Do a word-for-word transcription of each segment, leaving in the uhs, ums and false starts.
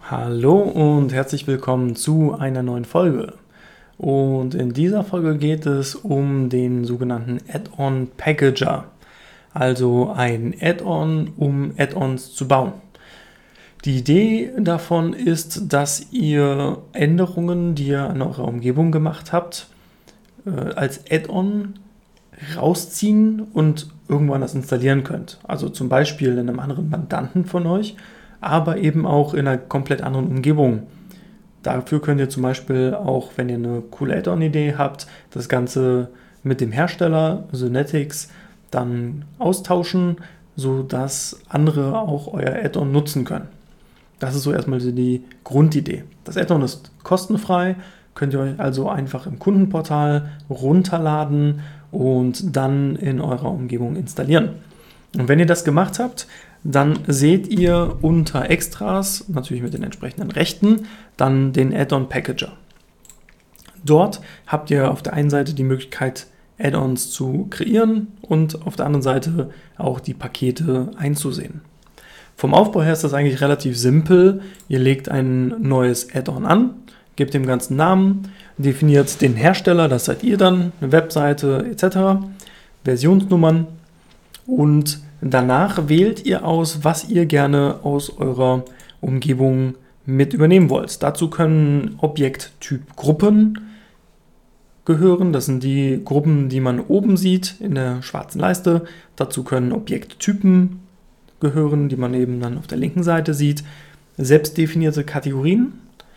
Hallo und herzlich willkommen zu einer neuen Folge. Und in dieser Folge geht es um den sogenannten Add-on Packager, also ein Add-on, um Add-ons zu bauen. Die Idee davon ist, dass ihr Änderungen, die ihr an eurer Umgebung gemacht habt, als Add-on rausziehen und irgendwann das installieren könnt. Also zum Beispiel in einem anderen Mandanten von euch, aber eben auch in einer komplett anderen Umgebung. Dafür könnt ihr zum Beispiel auch, wenn ihr eine coole Add-on-Idee habt, das Ganze mit dem Hersteller Synetics dann austauschen, sodass andere auch euer Add-on nutzen können. Das ist so erstmal die Grundidee. Das Add-on ist kostenfrei, könnt ihr euch also einfach im Kundenportal runterladen und dann in eurer Umgebung installieren. Und wenn ihr das gemacht habt, dann seht ihr unter Extras, natürlich mit den entsprechenden Rechten, dann den Add-on Packager. Dort habt ihr auf der einen Seite die Möglichkeit, Add-ons zu kreieren und auf der anderen Seite auch die Pakete einzusehen. Vom Aufbau her ist das eigentlich relativ simpel. Ihr legt ein neues Add-on an, gebt dem ganzen Namen, definiert den Hersteller, das seid ihr dann, eine Webseite et cetera, Versionsnummern und danach wählt ihr aus, was ihr gerne aus eurer Umgebung mit übernehmen wollt. Dazu können Objekttyp Gruppen gehören. Das sind die Gruppen, die man oben sieht in der schwarzen Leiste. Dazu können Objekttypen gehören, die man eben dann auf der linken Seite sieht. Selbstdefinierte Kategorien,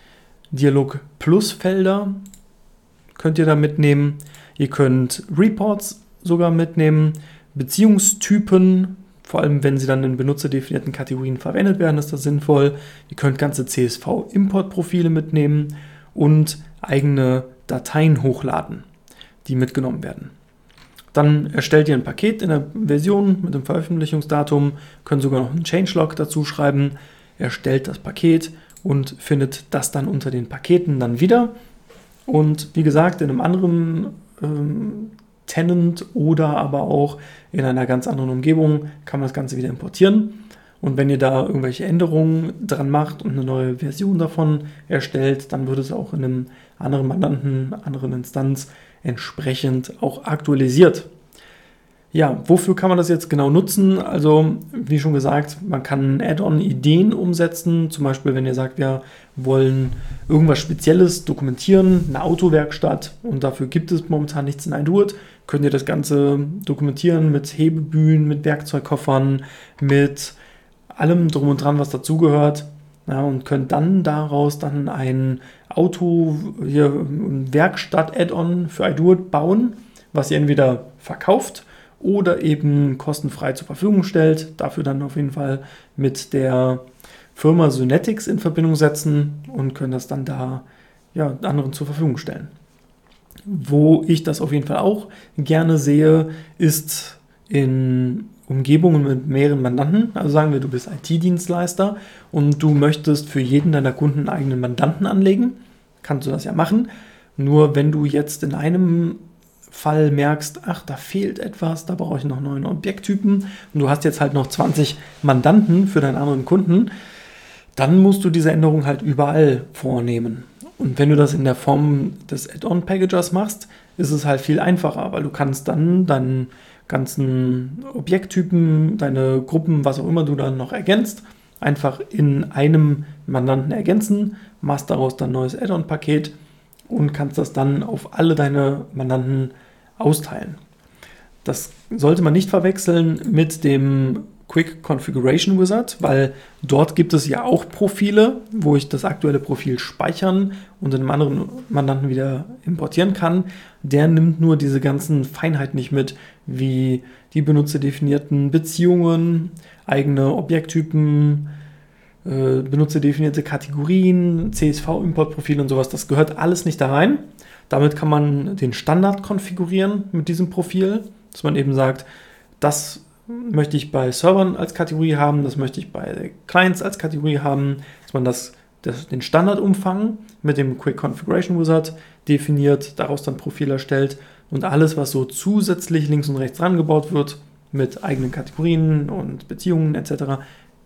Dialog-Plus-Felder könnt ihr da mitnehmen. Ihr könnt Reports sogar mitnehmen. Beziehungstypen, vor allem wenn sie dann in benutzerdefinierten Kategorien verwendet werden, ist das sinnvoll. Ihr könnt ganze C S V-Importprofile mitnehmen und eigene Dateien hochladen, die mitgenommen werden. Dann erstellt ihr ein Paket in der Version mit dem Veröffentlichungsdatum, könnt sogar noch einen Changelog dazu schreiben, erstellt das Paket und findet das dann unter den Paketen dann wieder. Und wie gesagt, in einem anderen ähm, Tenant oder aber auch in einer ganz anderen Umgebung kann man das Ganze wieder importieren. Und wenn ihr da irgendwelche Änderungen dran macht und eine neue Version davon erstellt, dann wird es auch in einem anderen Mandanten, anderen Instanz entsprechend auch aktualisiert. Ja, wofür kann man das jetzt genau nutzen? Also, wie schon gesagt, man kann Add-on-Ideen umsetzen. Zum Beispiel, wenn ihr sagt, wir wollen irgendwas Spezielles dokumentieren, eine Autowerkstatt und dafür gibt es momentan nichts in iDoIt, könnt ihr das Ganze dokumentieren mit Hebebühnen, mit Werkzeugkoffern, mit allem drum und dran, was dazugehört. Ja, und könnt dann daraus dann ein Auto, hier, ein Werkstatt-Add-on für iDoIt bauen, was ihr entweder verkauft oder eben kostenfrei zur Verfügung stellt. Dafür dann auf jeden Fall mit der Firma Synetics in Verbindung setzen und können das dann da ja, anderen zur Verfügung stellen. Wo ich das auf jeden Fall auch gerne sehe, ist in Umgebungen mit mehreren Mandanten. Also sagen wir, du bist I T-Dienstleister und du möchtest für jeden deiner Kunden einen eigenen Mandanten anlegen. Kannst du das ja machen. Nur wenn du jetzt in einem Fall merkst, ach, da fehlt etwas, da brauche ich noch neuen Objekttypen und du hast jetzt halt noch zwanzig Mandanten für deinen anderen Kunden, dann musst du diese Änderung halt überall vornehmen. Und wenn du das in der Form des Add-on-Packagers machst, ist es halt viel einfacher, weil du kannst dann deinen ganzen Objekttypen, deine Gruppen, was auch immer du dann noch ergänzt, einfach in einem Mandanten ergänzen, machst daraus dann ein neues Add-on-Paket und kannst das dann auf alle deine Mandanten austeilen. Das sollte man nicht verwechseln mit dem Quick Configuration Wizard, weil dort gibt es ja auch Profile, wo ich das aktuelle Profil speichern und in einem anderen Mandanten wieder importieren kann. Der nimmt nur diese ganzen Feinheiten nicht mit, wie die benutzerdefinierten Beziehungen, eigene Objekttypen, benutzerdefinierte Kategorien, C S V-Importprofile und sowas, das gehört alles nicht da rein. Damit kann man den Standard konfigurieren mit diesem Profil, dass man eben sagt, das möchte ich bei Servern als Kategorie haben, das möchte ich bei Clients als Kategorie haben, dass man das, das, den Standardumfang mit dem Quick Configuration Wizard definiert, daraus dann Profil erstellt und alles, was so zusätzlich links und rechts rangebaut wird, mit eigenen Kategorien und Beziehungen et cetera,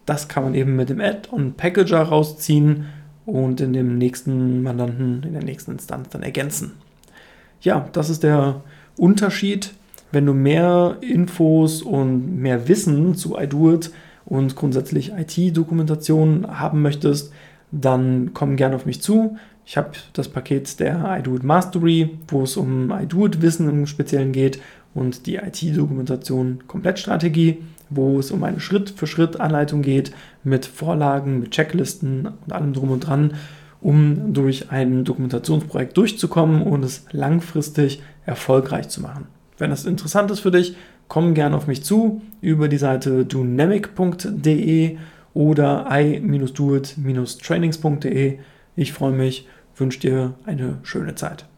Das kann man eben mit dem Add-on Packager rausziehen und in dem nächsten Mandanten, in der nächsten Instanz dann ergänzen. Ja, das ist der Unterschied. Wenn du mehr Infos und mehr Wissen zu iDoIt und grundsätzlich I T-Dokumentation haben möchtest, dann komm gerne auf mich zu. Ich habe das Paket der iDoIt Mastery, wo es um iDoIt-Wissen im Speziellen geht und die I T-Dokumentation Komplettstrategie, wo es um eine Schritt-für-Schritt-Anleitung geht mit Vorlagen, mit Checklisten und allem drum und dran, um durch ein Dokumentationsprojekt durchzukommen und es langfristig erfolgreich zu machen. Wenn das interessant ist für dich, komm gerne auf mich zu über die Seite dunamic punkt de oder i Bindestrich doit Bindestrich trainings punkt de. Ich freue mich, wünsche dir eine schöne Zeit.